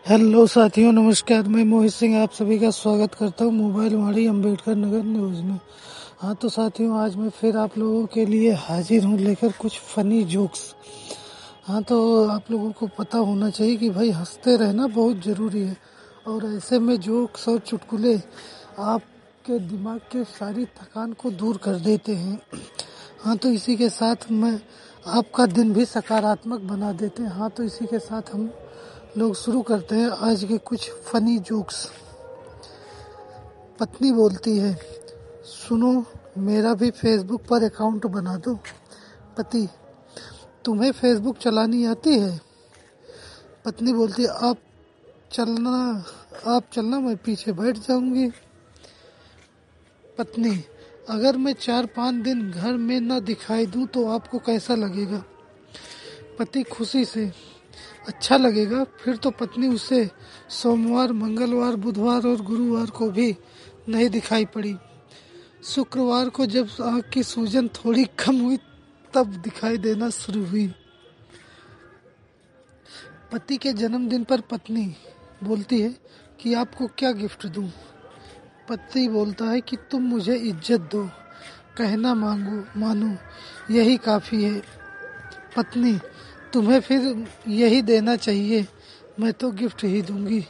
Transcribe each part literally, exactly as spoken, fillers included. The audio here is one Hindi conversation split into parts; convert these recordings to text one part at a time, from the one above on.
हेलो साथियों, नमस्कार। मैं मोहित सिंह आप सभी का स्वागत करता हूं मोबाइल वाड़ी अम्बेडकर नगर न्यूज़ में। हाँ तो साथियों, आज मैं फिर आप लोगों के लिए हाजिर हूं लेकर कुछ फनी जोक्स। हाँ तो आप लोगों को पता होना चाहिए कि भाई हंसते रहना बहुत ज़रूरी है, और ऐसे में जोक्स और चुटकुले आपके दिमाग के सारी थकान को दूर कर देते हैं। हाँ तो इसी के साथ मैं आपका दिन भी सकारात्मक बना देते हैं। हाँ तो इसी के साथ हम लोग शुरू करते हैं आज के कुछ फनी जोक्स। पत्नी बोलती है, सुनो मेरा भी फेसबुक पर अकाउंट बना दो। पति, तुम्हें फेसबुक चलानी आती है? पत्नी बोलती है, आप चलना आप चलना मैं पीछे बैठ जाऊंगी। पत्नी, अगर मैं चार पाँच दिन घर में न दिखाई दूं तो आपको कैसा लगेगा? पति खुशी से, अच्छा लगेगा। फिर तो पत्नी उसे सोमवार, मंगलवार, बुधवार और गुरुवार को भी नहीं दिखाई पड़ी। शुक्रवार को जब आँख की सूजन थोड़ी कम हुई तब दिखाई देना शुरू हुई। पति के जन्मदिन पर पत्नी बोलती है कि आपको क्या गिफ्ट दूं? पति बोलता है कि तुम मुझे इज्जत दो, कहना मांगो मानो, यही काफी है। पत्नी, तुम्हें फिर यही देना चाहिए, मैं तो गिफ्ट ही दूंगी।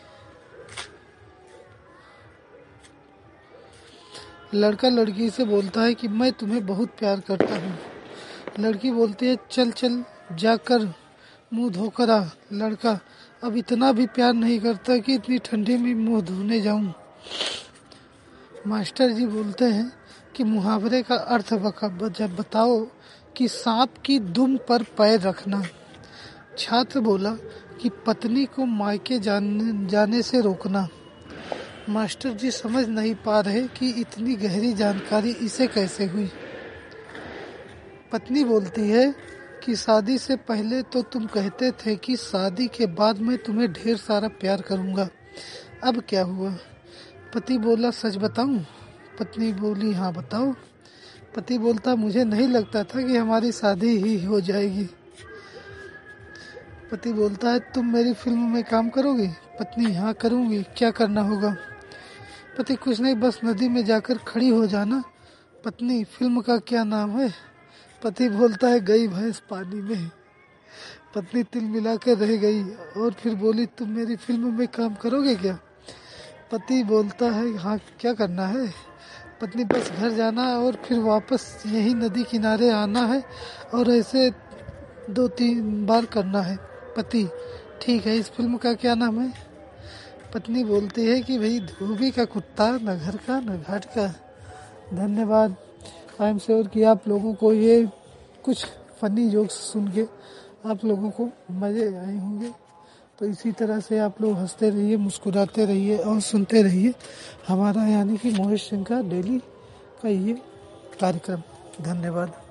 लड़का लड़की से बोलता है कि मैं तुम्हें बहुत प्यार करता हूँ। लड़की बोलती है, चल चल जाकर मुंह धोकर आ। लड़का, अब इतना भी प्यार नहीं करता कि इतनी ठंडी में मुंह धोने जाऊं। मास्टर जी बोलते हैं कि मुहावरे का अर्थ बताओ कि सांप की दुम पर पैर रखना। छात्र बोला कि पत्नी को मायके जाने जाने से रोकना। मास्टर जी समझ नहीं पा रहे कि इतनी गहरी जानकारी इसे कैसे हुई। पत्नी बोलती है कि शादी से पहले तो तुम कहते थे कि शादी के बाद मैं तुम्हें ढेर सारा प्यार करूंगा, अब क्या हुआ? पति बोला, सच बताऊं? पत्नी बोली, हाँ बताओ। पति बोलता, मुझे नहीं लगता था कि हमारी शादी ही हो जाएगी। पति बोलता है, तुम मेरी फिल्म में काम करोगी? पत्नी, हाँ करूंगी, क्या करना होगा? पति, कुछ नहीं, बस नदी में जाकर खड़ी हो जाना। पत्नी, फिल्म का क्या नाम है? पति बोलता है, गई भैंस पानी में। पत्नी तिल मिला कर रह गई और फिर बोली, तुम मेरी फिल्म में काम करोगे क्या? पति बोलता है, हाँ क्या करना है? पत्नी, बस घर जाना और फिर वापस यही नदी किनारे आना है और ऐसे दो तीन बार करना है। पति, ठीक है, इस फिल्म का क्या नाम है? पत्नी बोलती है कि भाई धोबी का कुत्ता, न घर का न घाट का। धन्यवाद। आई एम श्योर कि आप लोगों को ये कुछ फनी जोक्स सुन के आप लोगों को मज़े आए होंगे। तो इसी तरह से आप लोग हंसते रहिए, मुस्कुराते रहिए और सुनते रहिए हमारा यानी कि मोहित सिंह का डेली का ये कार्यक्रम। धन्यवाद।